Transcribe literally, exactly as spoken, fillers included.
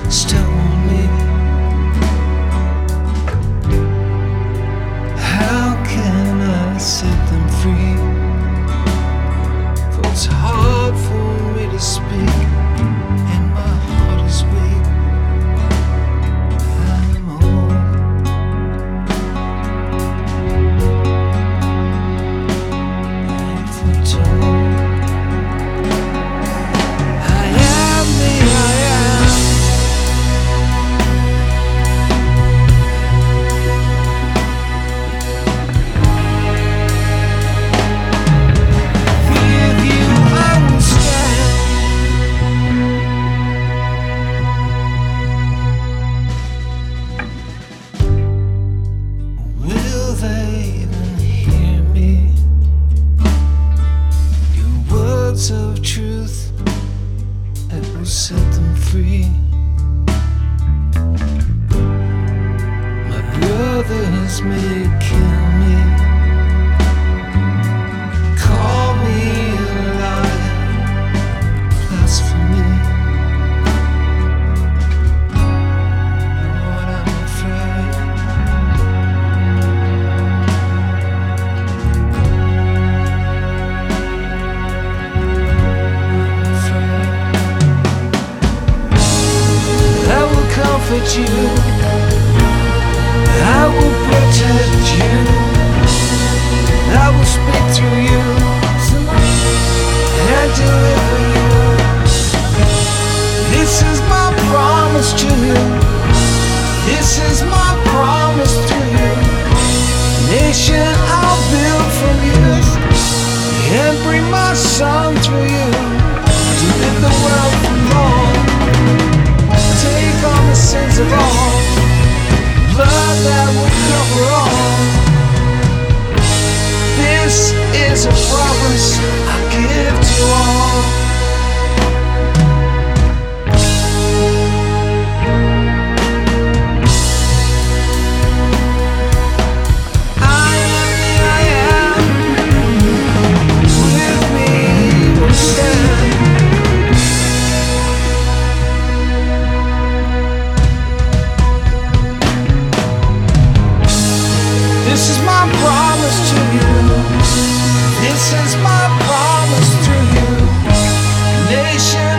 still want me. How can I set them free? For it's hard for me to speak, and my heart is weak. I'm old. And for told. I am the I am. With you I will stand. Will they even hear me? Your words of truth that will set them free. My brothers may kill me, call me a liar, blasphemy. Lord, I'm afraid. I'm afraid. I will comfort you. I will protect you. I will speak through you and deliver you. This is my promise to you. This is my promise to you. Nation I'll build from you and bring my son through you to rid the world from wrong. Take on the sins of all. Blood that will cover all. This is a promise I give to all. I am the I am. With me will stand. This is my promise to you. This is my promise to you. Nation